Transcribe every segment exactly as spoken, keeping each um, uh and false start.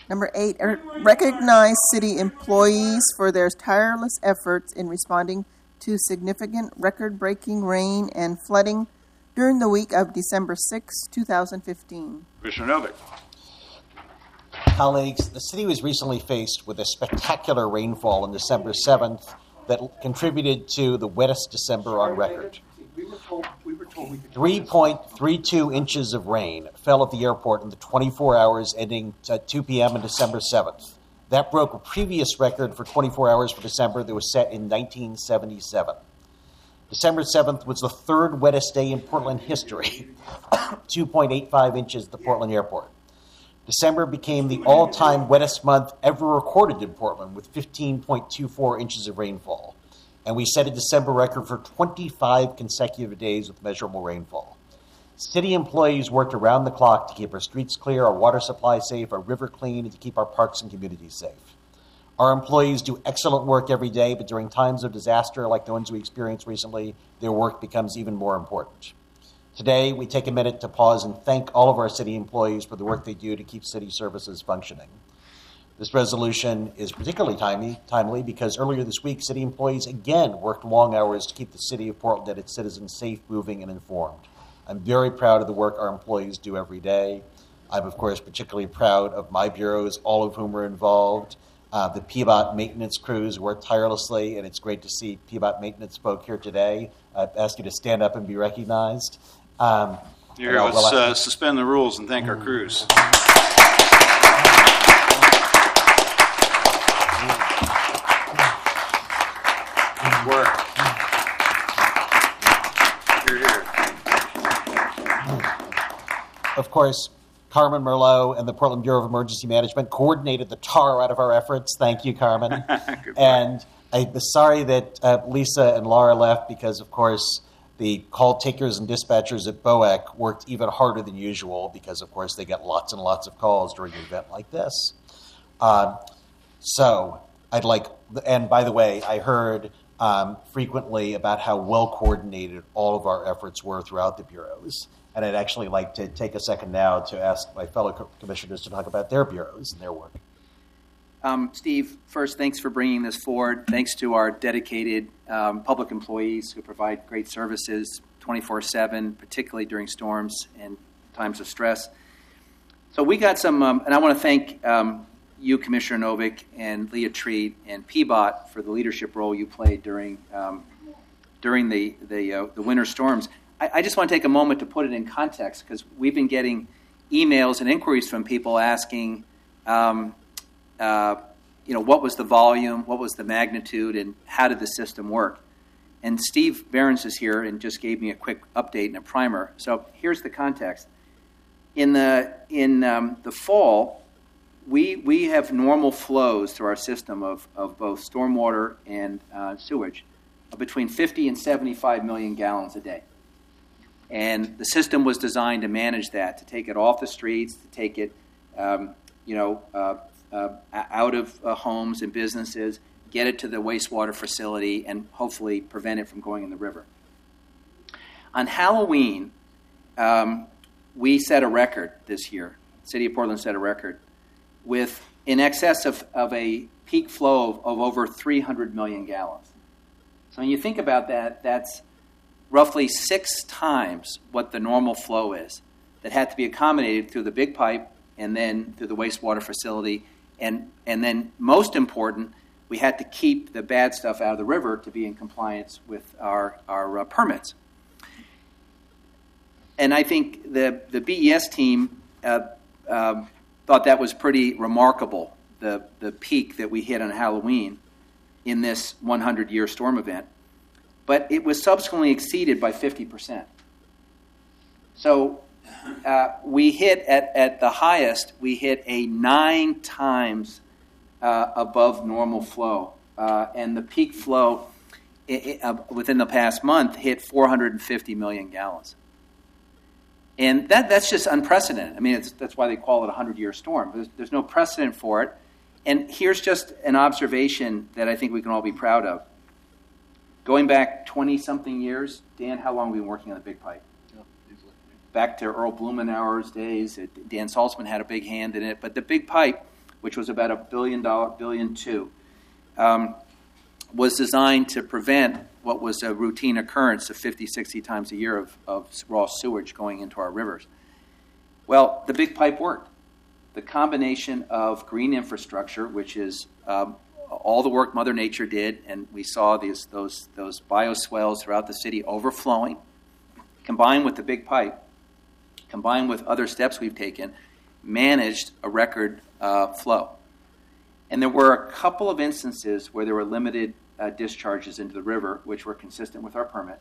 Number eight, er, recognize city employees for their tireless efforts in responding to significant record-breaking rain and flooding during the week of December sixth, twenty fifteen. Commissioner Novick. Colleagues, the city was recently faced with a spectacular rainfall on December seventh that contributed to the wettest December on record. three point three two inches of rain fell at the airport in the twenty-four hours ending at two p.m. on December seventh. That broke a previous record for twenty-four hours for December that was set in nineteen seventy-seven. December seventh was the third wettest day in Portland history, two point eight five inches at the Portland airport. December became the all-time wettest month ever recorded in Portland with fifteen point two four inches of rainfall. And we set a December record for twenty-five consecutive days with measurable rainfall. City employees worked around the clock to keep our streets clear, our water supply safe, our river clean, and to keep our parks and communities safe. Our employees do excellent work every day, but during times of disaster like the ones we experienced recently, their work becomes even more important. Today, we take a minute to pause and thank all of our city employees for the work they do to keep city services functioning. This resolution is particularly timely, timely because earlier this week, city employees again worked long hours to keep the city of Portland and its citizens safe, moving, and informed. I'm very proud of the work our employees do every day. I'm, of course, particularly proud of my bureaus, all of whom are involved. Uh, the P B O T maintenance crews work tirelessly, and it's great to see P B O T maintenance folk here today. I ask you to stand up and be recognized. Um, Here, let's well, uh, suspend the rules and thank our crews. Work. Here, here. Of course, Carmen Merlot and the Portland Bureau of Emergency Management coordinated the tar out of our efforts. Thank you, Carmen. And I'm sorry that uh, Lisa and Laura left because, of course, the call takers and dispatchers at B O E C worked even harder than usual because, of course, they get lots and lots of calls during an event like this. Um, so I'd like, and by the way, I heard um, frequently about how well coordinated all of our efforts were throughout the bureaus. And I'd actually like to take a second now to ask my fellow co- commissioners to talk about their bureaus and their work. Um, Steve, first, thanks for bringing this forward. Thanks to our dedicated um, public employees who provide great services twenty-four seven, particularly during storms and times of stress. So we got some, um, and I want to thank um, you, Commissioner Novick, and Leah Treat, and P B O T for the leadership role you played during um, during the the, uh, the winter storms. I, I just want to take a moment to put it in context because we've been getting emails and inquiries from people asking, um, Uh, you know, what was the volume, what was the magnitude, and how did the system work? And Steve Behrens is here and just gave me a quick update and a primer. So here's the context. In the in um, the fall, we we have normal flows through our system of, of both stormwater and uh, sewage of between fifty and seventy-five million gallons a day. And the system was designed to manage that, to take it off the streets, to take it, um, you know, uh, Uh, out of uh, homes and businesses, get it to the wastewater facility, and hopefully prevent it from going in the river. On Halloween, um, we set a record this year. The City of Portland set a record with in excess of, of a peak flow of, of over three hundred million gallons. So when you think about that, that's roughly six times what the normal flow is that had to be accommodated through the big pipe and then through the wastewater facility. And and then, most important, we had to keep the bad stuff out of the river to be in compliance with our our uh, permits. And I think the the B E S team uh, um, thought that was pretty remarkable, the the peak that we hit on Halloween in this hundred-year storm event. But it was subsequently exceeded by fifty percent. So Uh, we hit at, at the highest, we hit a nine times uh, above normal flow. Uh, and the peak flow it, it, uh, within the past month hit four hundred fifty million gallons. And that that's just unprecedented. I mean, it's, that's why they call it a hundred-year storm. There's, there's no precedent for it. And here's just an observation that I think we can all be proud of. Going back twenty-something years, Dan, how long have we been working on the big pipe? Back to Earl Blumenauer's days. Dan Salzman had a big hand in it. But the big pipe, which was about a billion dollar, billion two, um, was designed to prevent what was a routine occurrence of fifty, sixty times a year of, of raw sewage going into our rivers. Well, the big pipe worked. The combination of green infrastructure, which is um, all the work Mother Nature did, and we saw these those those bioswales throughout the city overflowing, combined with the big pipe, combined with other steps we've taken, managed a record uh, flow. And there were a couple of instances where there were limited uh, discharges into the river, which were consistent with our permit.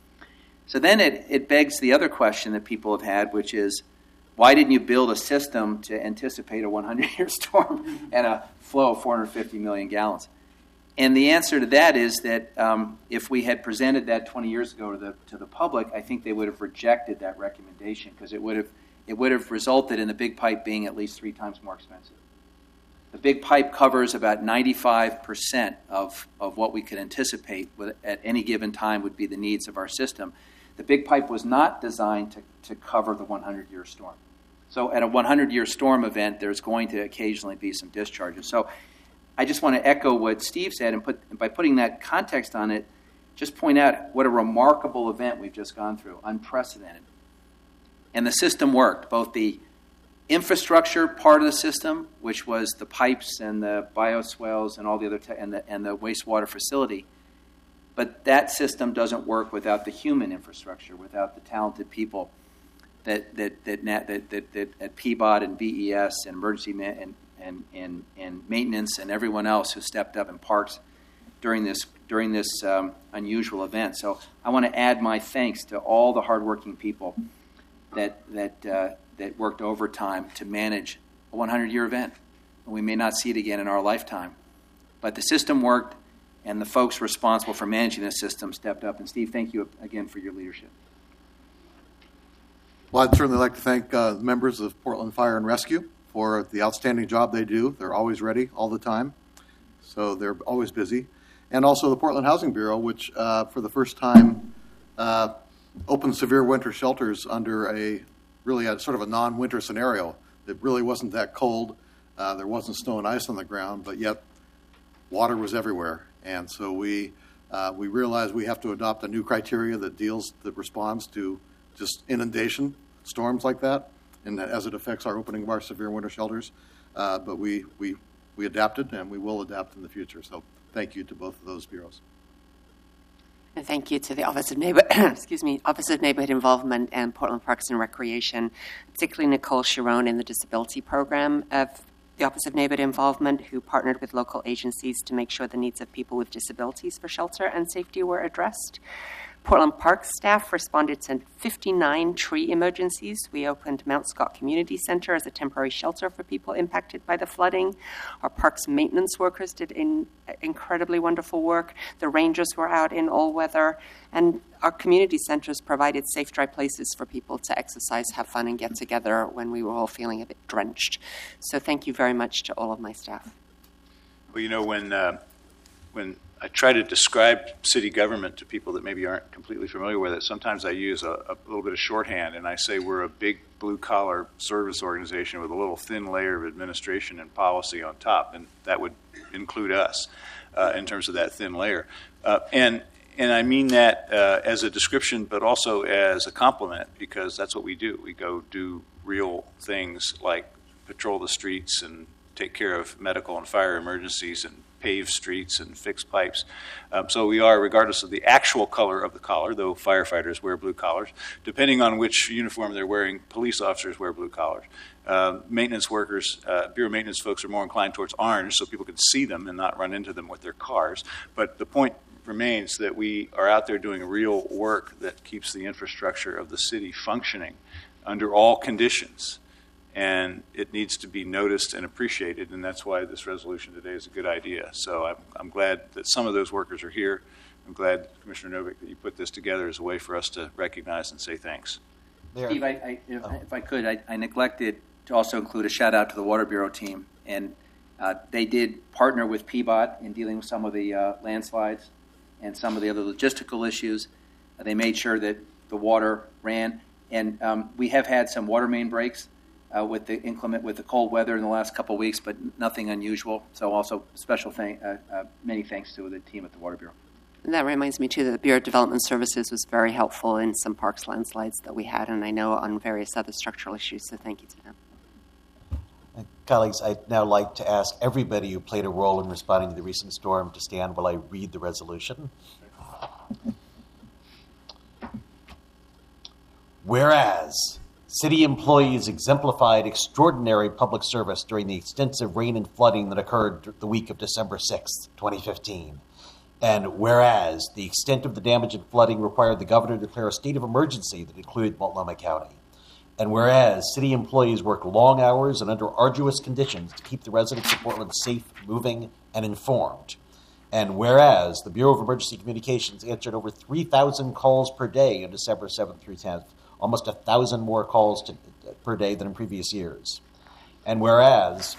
So then it, it begs the other question that people have had, which is, why didn't you build a system to anticipate a hundred-year storm and a flow of four hundred fifty million gallons? And the answer to that is that um, if we had presented that twenty years ago to the to the public, I think they would have rejected that recommendation because it would have it would have resulted in the big pipe being at least three times more expensive. The big pipe covers about ninety-five percent of, of what we could anticipate with, at any given time would be the needs of our system. The big pipe was not designed to, to cover the hundred-year storm. So at a hundred-year storm event, there's going to occasionally be some discharges. So I just want to echo what Steve said, and put, by putting that context on it, just point out what a remarkable event we've just gone through, unprecedented. And the system worked, both the infrastructure part of the system, which was the pipes and the bioswales and all the other te- and the and the wastewater facility, but that system doesn't work without the human infrastructure, without the talented people that that that that, that, that, that at P B O T and B E S and emergency ma- and, and and and maintenance and everyone else who stepped up in parks during this during this um, unusual event. So I want to add my thanks to all the hardworking people that that. Uh, that worked overtime to manage a hundred-year event. We may not see it again in our lifetime. But the system worked, and the folks responsible for managing the system stepped up. And Steve, thank you again for your leadership. Well, I'd certainly like to thank uh, the members of Portland Fire and Rescue for the outstanding job they do. They're always ready all the time, so they're always busy. And also the Portland Housing Bureau, which uh, for the first time uh, opened severe winter shelters under a really a sort of a non-winter scenario. It really wasn't that cold. Uh, there wasn't snow and ice on the ground, but yet water was everywhere. And so we uh, we realized we have to adopt a new criteria that deals, that responds to just inundation, storms like that, and that as it affects our opening of our severe winter shelters. Uh, but we, we, we adapted, and we will adapt in the future. So thank you to both of those bureaus. And thank you to the Office of Neighbor, excuse me, Office of Neighborhood Involvement and Portland Parks and Recreation, particularly Nicole Chiron in the Disability Program of the Office of Neighborhood Involvement, who partnered with local agencies to make sure the needs of people with disabilities for shelter and safety were addressed. Portland Parks staff responded to fifty-nine tree emergencies. We opened Mount Scott Community Center as a temporary shelter for people impacted by the flooding. Our parks maintenance workers did in, incredibly wonderful work. The rangers were out in all weather. And our community centers provided safe, dry places for people to exercise, have fun, and get together when we were all feeling a bit drenched. So thank you very much to all of my staff. Well, you know, when uh, when I try to describe city government to people that maybe aren't completely familiar with it, sometimes I use a, a little bit of shorthand, and I say we're a big blue-collar service organization with a little thin layer of administration and policy on top, and that would include us uh, in terms of that thin layer. Uh, and and I mean that uh, as a description, but also as a compliment, because that's what we do. We go do real things like patrol the streets and take care of medical and fire emergencies and pave streets and fix pipes. Um, so we are, regardless of the actual color of the collar, though firefighters wear blue collars, depending on which uniform they're wearing, police officers wear blue collars. Uh, maintenance workers, uh, Bureau maintenance folks are more inclined towards orange so people can see them and not run into them with their cars. But the point remains that we are out there doing real work that keeps the infrastructure of the city functioning under all conditions. And it needs to be noticed and appreciated, and that's why this resolution today is a good idea. So I'm, I'm glad that some of those workers are here. I'm glad, Commissioner Novick, that you put this together as a way for us to recognize and say thanks. There. Steve, I, I, if, oh. if I could, I, I neglected to also include a shout-out to the Water Bureau team. And uh, they did partner with P B O T in dealing with some of the uh, landslides and some of the other logistical issues. Uh, they made sure that the water ran. And um, we have had some water main breaks. uh, with the inclement, with the cold weather in the last couple of weeks, but nothing unusual. So also special thank, uh, uh, many thanks to the team at the Water Bureau. And that reminds me, too, that the Bureau of Development Services was very helpful in some parks landslides that we had, and I know on various other structural issues, so thank you to them. Colleagues, I'd now like to ask everybody who played a role in responding to the recent storm to stand while I read the resolution. Whereas city employees exemplified extraordinary public service during the extensive rain and flooding that occurred the week of December sixth, twenty fifteen. And whereas the extent of the damage and flooding required the governor to declare a state of emergency that included Multnomah County. And whereas city employees worked long hours and under arduous conditions to keep the residents of Portland safe, moving, and informed. And whereas the Bureau of Emergency Communications answered over three thousand calls per day on December seventh through tenth, almost one thousand more calls to, per day than in previous years. And whereas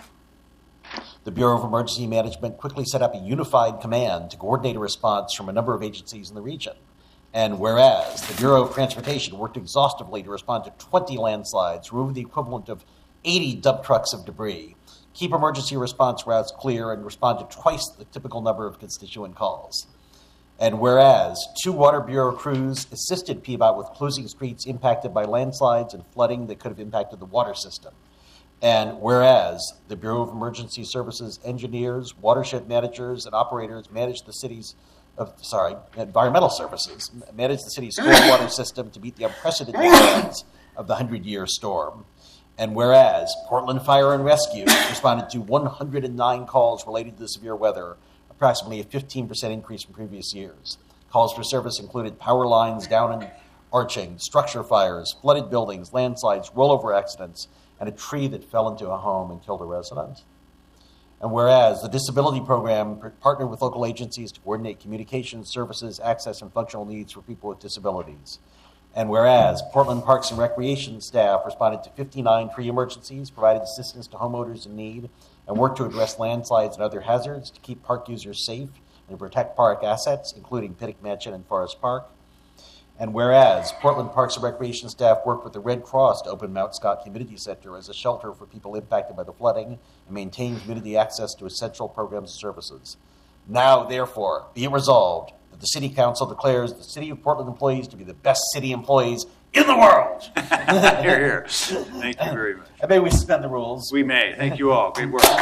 the Bureau of Emergency Management quickly set up a unified command to coordinate a response from a number of agencies in the region. And whereas the Bureau of Transportation worked exhaustively to respond to twenty landslides, remove the equivalent of eighty dump trucks of debris, keep emergency response routes clear, and respond to twice the typical number of constituent calls. And whereas two Water Bureau crews assisted P V O T with closing streets impacted by landslides and flooding that could have impacted the water system. And whereas the Bureau of Emergency Services engineers, watershed managers, and operators managed the city's Of, sorry, environmental services, managed the city's stormwater system to meet the unprecedented demands of the hundred-year storm. And whereas Portland Fire and Rescue responded to one hundred nine calls related to the severe weather, approximately a fifteen percent increase from previous years. Calls for service included power lines down and arching, structure fires, flooded buildings, landslides, rollover accidents, and a tree that fell into a home and killed a resident. And whereas the disability program partnered with local agencies to coordinate communications, services, access, and functional needs for people with disabilities. And whereas Portland Parks and Recreation staff responded to fifty-nine tree emergencies, provided assistance to homeowners in need, and worked to address landslides and other hazards to keep park users safe and protect park assets, including Pinnock Mansion and Forest Park. And whereas Portland Parks and Recreation staff worked with the Red Cross to open Mount Scott Community Center as a shelter for people impacted by the flooding and maintain community access to essential programs and services. Now, therefore, be it resolved that the City Council declares the City of Portland employees to be the best city employees in the world. Here, here. Thank you very much. And may we suspend the rules? We may. Thank you all. Great work.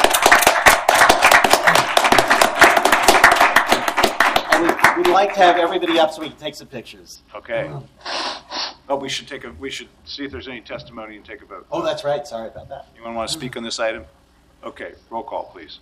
We'd like to have everybody up so we can take some pictures. Okay. Oh, we should take a. We should see if there's any testimony and take a vote. Oh, that's right. Sorry about that. Anyone want to speak on this item? Okay. Roll call, please.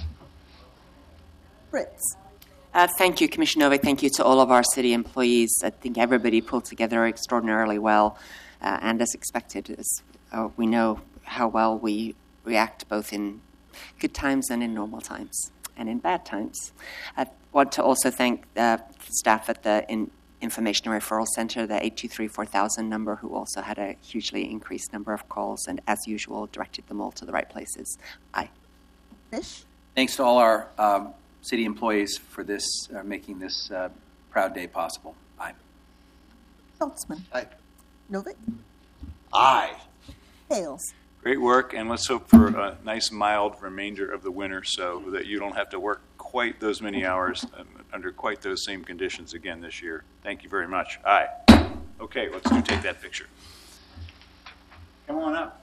Fritz. Uh, thank you, Commissioner Novick. Thank you to all of our city employees. I think everybody pulled together extraordinarily well, uh, and as expected, as, uh, we know how well we react both in good times and in normal times and in bad times. I want to also thank uh, staff at the in Information Referral Center, the eight two three four thousand number, who also had a hugely increased number of calls and, as usual, directed them all to the right places. Aye. Fish. Thanks to all our um, city employees for this, uh, making this uh, proud day possible. Aye. Saltzman. Aye. Novick. Aye. Hales. Great work, and let's hope for a nice, mild remainder of the winter so that you don't have to work quite those many hours um, under quite those same conditions again this year. Thank you very much. Aye. Okay, let's do take that picture. Come on up.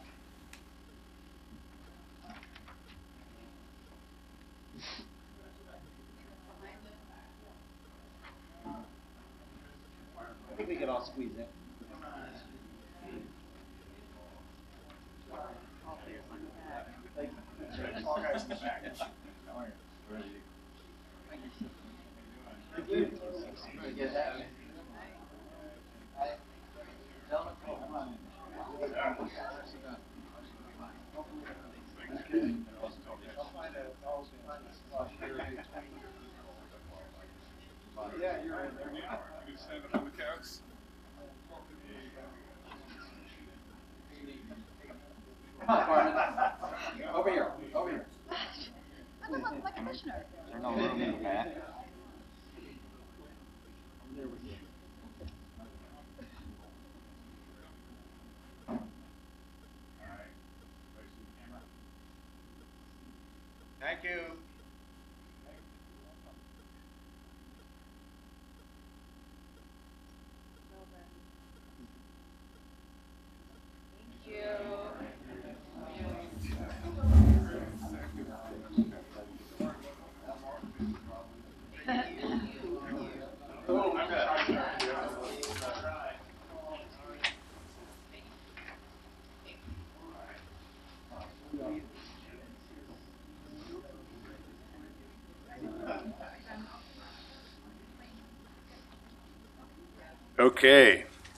I think we can all squeeze in. Yeah, you're in there now. You can stand up on the couch. Come on, Carmen. Over here. Over here. I look like a commissioner. Is there no room in the back? Thank you. Okay.